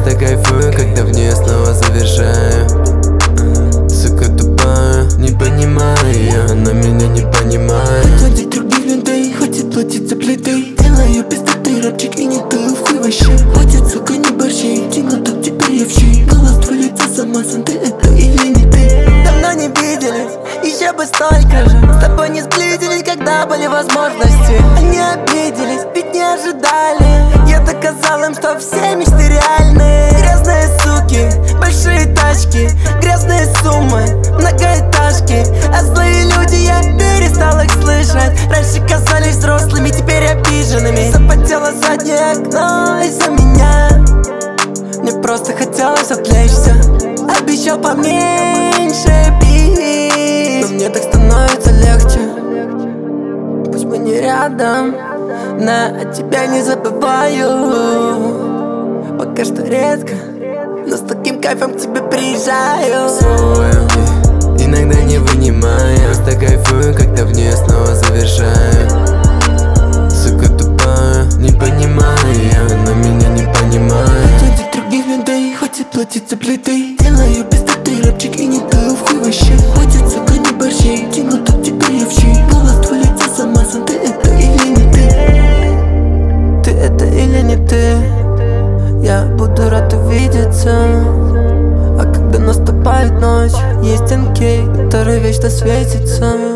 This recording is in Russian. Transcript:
Просто кайфую, когда в нее снова завершаю. Сука тупая, не понимаю ее, она меня не понимает. Отводить других людей, хватит платить за плиты. Делаю пиздатый рэпчик и не таю в хуй вообще. Хватит, сука, не борщей, тяну так теперь я в щи. Голос твой лицо замазан, ты это или не ты? Давно не виделись, еще бы столько же. С тобой не сблизились, когда были возможности. Они обиделись, ведь не ожидали. Я доказал им, что все мечты реальны. Грязные суки, большие тачки, грязные суммы, многоэтажки. А злые люди, я перестал их слышать. Раньше казались взрослыми, теперь обиженными. Запотело заднее окно из-за меня. Мне просто хотелось отвлечься. Обещал поменьше пить, но мне так становится легче. Пусть мы не рядом, но тебя не забываю. Пока что редко, но с таким кайфом к тебе приезжаю. Иногда не вынимаю, просто кайфую, когда в нее снова завершаю. Сука тупая, не понимаю ее, она меня не понимает. Отводить других людей, хватит платить за плиты. Делаю пиздатый рэпчик и не таю в хуй вообще. Хватит, сука, не борщей, тяну так теперь я в щи. Голос твой лицо замазан, ты это или не ты? Ты это или не ты? Я буду рад увидеться. А когда наступает ночь, есть НК, который вечно светится.